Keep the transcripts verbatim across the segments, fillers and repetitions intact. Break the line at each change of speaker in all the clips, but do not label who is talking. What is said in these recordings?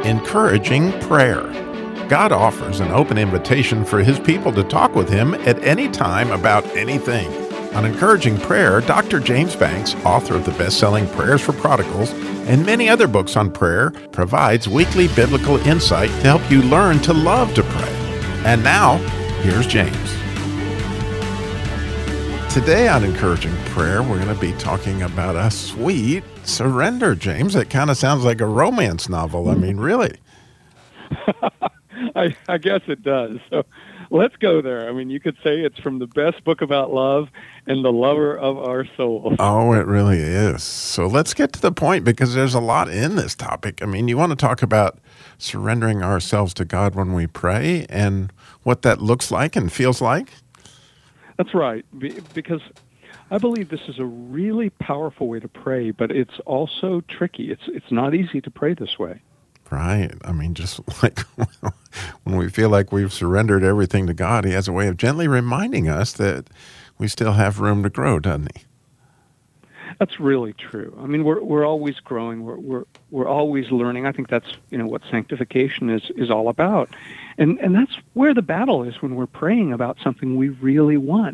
Encouraging Prayer. God offers an open invitation for His people to talk with Him at any time about anything. On Encouraging Prayer, Doctor James Banks, author of the best-selling Prayers for Prodigals and many other books on prayer, provides weekly biblical insight to help you learn to love to pray. And now, here's James. Today on Encouraging Prayer, we're going to be talking about a sweet surrender, James. It kind of sounds like a romance novel. I mean, really.
I, I guess it does. So let's go there. I mean, you could say it's from the best book about love and the lover of our souls.
Oh, it really is. So let's get to the point, because there's a lot in this topic. I mean, you want to talk about surrendering ourselves to God when we pray and what that looks like and feels like?
That's right, because I believe this is a really powerful way to pray, but it's also tricky. It's it's not easy to pray this way.
Right. I mean, just like when we feel like we've surrendered everything to God, He has a way of gently reminding us that we still have room to grow, doesn't He?
That's really true. I mean, we're we're always growing. We're we're we're always learning. I think that's, you know, what sanctification is is all about. And and that's where the battle is when we're praying about something we really want.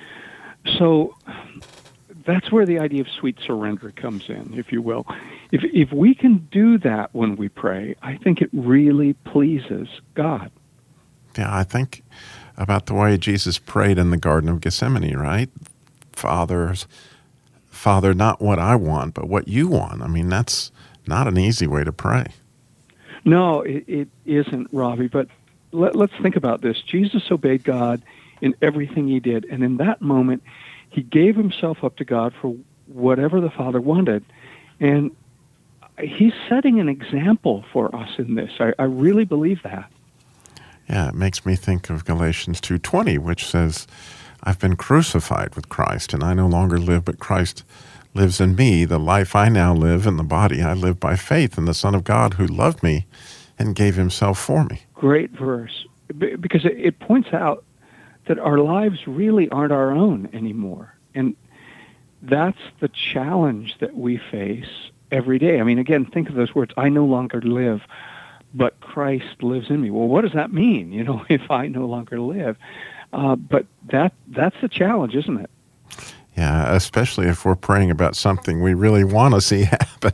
So that's where the idea of sweet surrender comes in, if you will. If if we can do that when we pray, I think it really pleases God.
Yeah, I think about the way Jesus prayed in the Garden of Gethsemane, right? Father's Father, not what I want, but what you want. I mean, that's not an easy way to pray.
No, it, it isn't, Robbie, but let, let's think about this. Jesus obeyed God in everything He did, and in that moment, He gave Himself up to God for whatever the Father wanted, and He's setting an example for us in this. I, I really believe that.
Yeah, it makes me think of Galatians two twenty, which says, I've been crucified with Christ, and I no longer live, but Christ lives in me. The life I now live in the body, I live by faith in the Son of God who loved me and gave Himself for me.
Great verse, because it points out that our lives really aren't our own anymore. And that's the challenge that we face every day. I mean, again, think of those words, I no longer live, but Christ lives in me. Well, what does that mean, you know, if I no longer live? Uh, but that that's the challenge, isn't it?
Yeah, especially if we're praying about something we really want to see happen.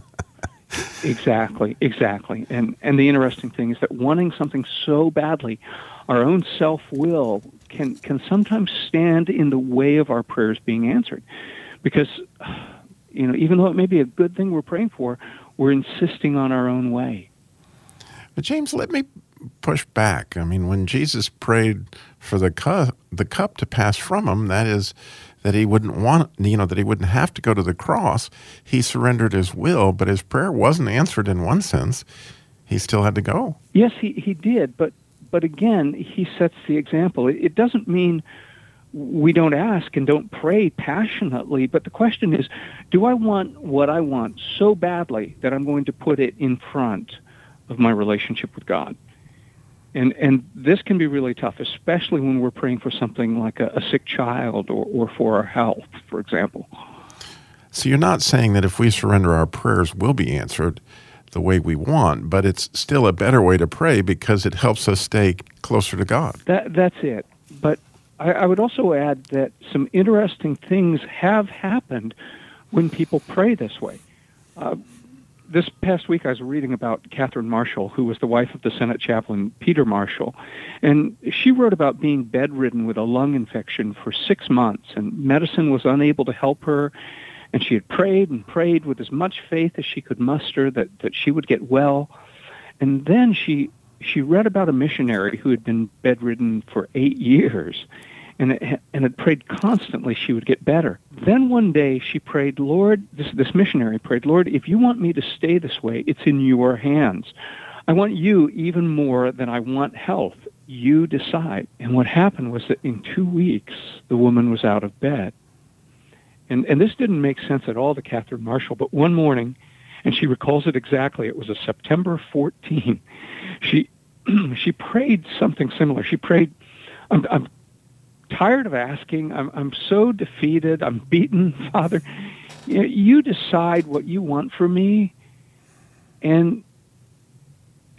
Exactly, exactly. And and the interesting thing is that wanting something so badly, our own self-will can can sometimes stand in the way of our prayers being answered. Because, you know, even though it may be a good thing we're praying for, we're insisting on our own way.
But James, let me push back. I mean, when Jesus prayed for the cup, the cup to pass from Him, that is, that He wouldn't want, you know, that He wouldn't have to go to the cross, He surrendered His will, but His prayer wasn't answered in one sense. He still had to go.
Yes, he, he did, but but again, He sets the example. It, it doesn't mean we don't ask and don't pray passionately, but the question is, do I want what I want so badly that I'm going to put it in front of my relationship with God? And and this can be really tough, especially when we're praying for something like a, a sick child or, or for our health, for example.
So you're not saying that if we surrender, our prayers will be answered the way we want, but it's still a better way to pray because it helps us stay closer to God.
That That's it. But I, I would also add that some interesting things have happened when people pray this way. Uh, This past week, I was reading about Catherine Marshall, who was the wife of the Senate chaplain Peter Marshall, and she wrote about being bedridden with a lung infection for six months, and medicine was unable to help her, and she had prayed and prayed with as much faith as she could muster that, that she would get well, and then she she read about a missionary who had been bedridden for eight years, and it, and had prayed constantly she would get better. Then one day she prayed, Lord, this, this missionary prayed, Lord, if you want me to stay this way, it's in your hands. I want you even more than I want health. You decide. And what happened was that in two weeks, the woman was out of bed. And, and this didn't make sense at all to Catherine Marshall, but one morning, and she recalls it exactly, it was a September fourteenth, she, she prayed something similar. She prayed, I'm, I'm tired of asking. I'm, I'm so defeated. I'm beaten, Father. You, you decide what you want for me. And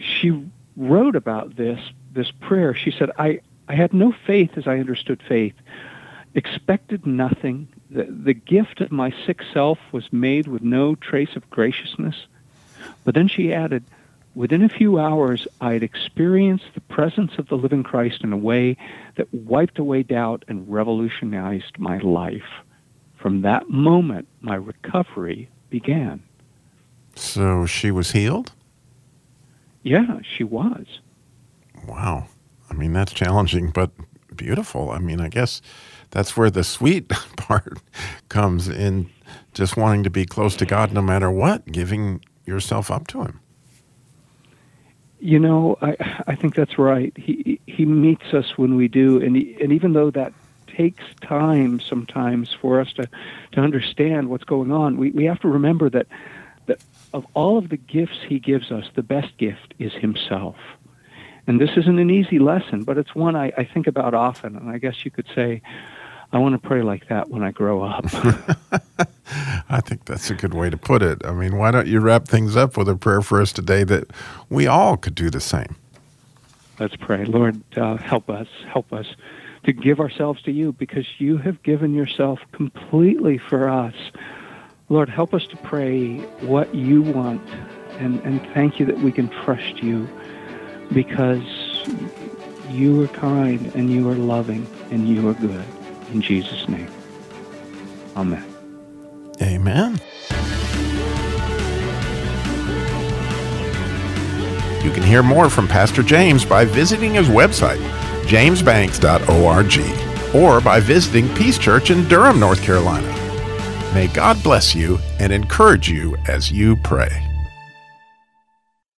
she wrote about this this prayer. She said, I, I had no faith as I understood faith, expected nothing. The, the gift of my sick self was made with no trace of graciousness. But then she added, within a few hours, I had experienced the presence of the living Christ in a way that wiped away doubt and revolutionized my life. From that moment, my recovery began.
So she was healed?
Yeah, she was.
Wow. I mean, that's challenging, but beautiful. I mean, I guess that's where the sweet part comes in, just wanting to be close to God no matter what, giving yourself up to him.
You know, I I think that's right. He he meets us when we do, and he, and even though that takes time sometimes for us to, to understand what's going on, we, we have to remember that that of all of the gifts he gives us, the best gift is himself. And this isn't an easy lesson, but it's one I, I think about often, and I guess you could say, I want to pray like that when I grow up.
I think that's a good way to put it. I mean, why don't you wrap things up with a prayer for us today that we all could do the same?
Let's pray. Lord, uh, help us, help us to give ourselves to you, because you have given yourself completely for us. Lord, help us to pray what you want, and, and thank you that we can trust you, because you are kind, and you are loving, and you are good. In Jesus' name, amen.
Amen. You can hear more from Pastor James by visiting his website, james banks dot org, or by visiting Peace Church in Durham, North Carolina. May God bless you and encourage you as you pray.